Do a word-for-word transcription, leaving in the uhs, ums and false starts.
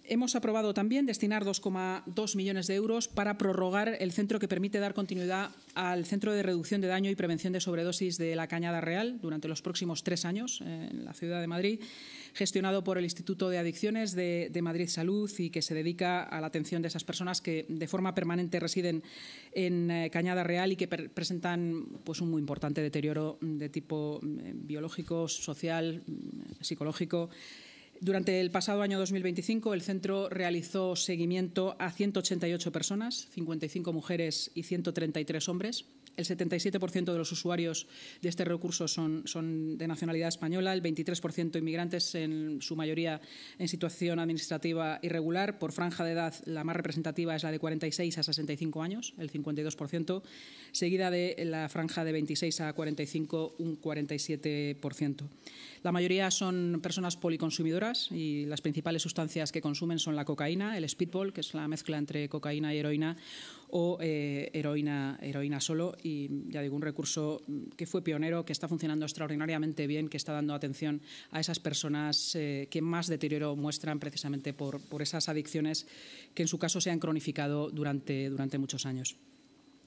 hemos aprobado también destinar dos coma dos millones de euros para prorrogar el centro que permite dar continuidad al Centro de Reducción de Daño y Prevención de Sobredosis de la Cañada Real durante los próximos tres años en la ciudad de Madrid, gestionado por el Instituto de Adicciones de, de Madrid Salud y que se dedica a la atención de esas personas que de forma permanente residen en eh, Cañada Real y que per presentan pues, un muy importante deterioro de tipo eh, biológico, social, psicológico. Durante el pasado año dos mil veinticinco, el centro realizó seguimiento a ciento ochenta y ocho personas, cincuenta y cinco mujeres y ciento treinta y tres hombres. El setenta y siete por ciento de los usuarios de este recurso son, son de nacionalidad española, el veintitrés por ciento inmigrantes, en su mayoría en situación administrativa irregular. Por franja de edad, la más representativa es la de cuarenta y seis a sesenta y cinco años, el cincuenta y dos por ciento, seguida de la franja de veintiséis a cuarenta y cinco, un cuarenta y siete por ciento. La mayoría son personas policonsumidoras y las principales sustancias que consumen son la cocaína, el speedball, que es la mezcla entre cocaína y heroína, o eh, heroína, heroína solo. Y ya digo, un recurso que fue pionero, que está funcionando extraordinariamente bien, que está dando atención a esas personas eh, que más deterioro muestran precisamente por, por esas adicciones que en su caso se han cronificado durante, durante muchos años.